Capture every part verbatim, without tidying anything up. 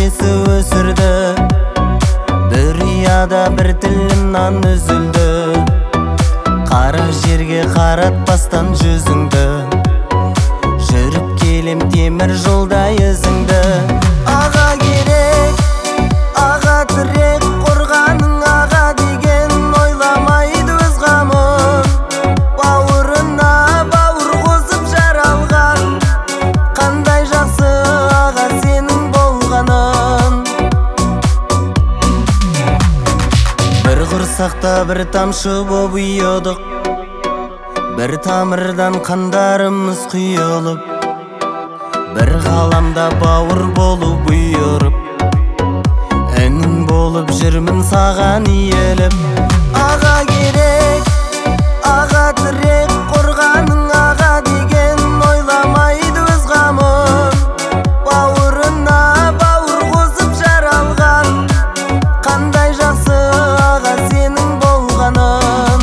есі өсірді. Бір ұяда бір тілім нан үзілді. Қара жерге қаратпастан жүзіңді, жүріп келем темір жолда ізіңді. Аға керек, аға тірек, қорғаның аға деген ойламайды өз қамын. Бауырына бауыр қосып жаралған, қандай жақсы аға сенің болғаның. Бір құрсақта бір тамшы боп ұйыдық, бір тамырдан қандарымыз құйылып, бір ғаламда бауыр болып бұйырып, әнің болып жүрмін саған иеліп. Аға керек, аға тірек, қорғаның аға деген ойламайды өз қамын. Бауырына бауыр қосып жаралған, қандай жақсы аға сенің болғаның.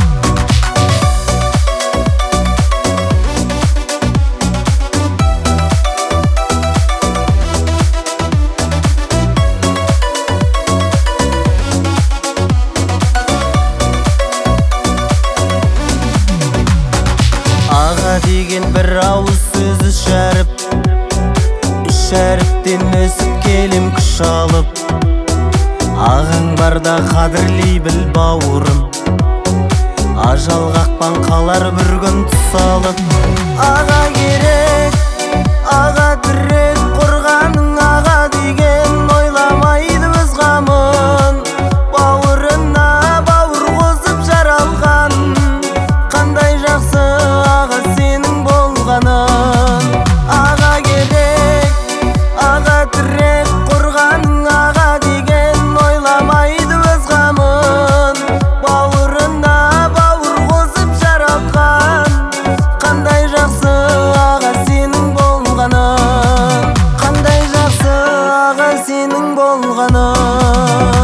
Аға деген бір ауыз сөзі шәріп, үш әріптен өсіп келем күш алып. Ағаң барда қадірлей біл бауырым, ажал қақпан қалар бір күн тұсалып. Аға керек, аға тірек, қорғаның аға деген ойламайды өз қамын. Бауырына бауыр қосып жаралған, қандай жақсы аға сенің болғаның. Аға керек, аға тірек, қорғаның аға деген ойламайды өз қамын. Бауырына бауыр қосып жаралған, қандай жақсы аға сенің болғаның. Қандай жақсы аға сенің болғаның.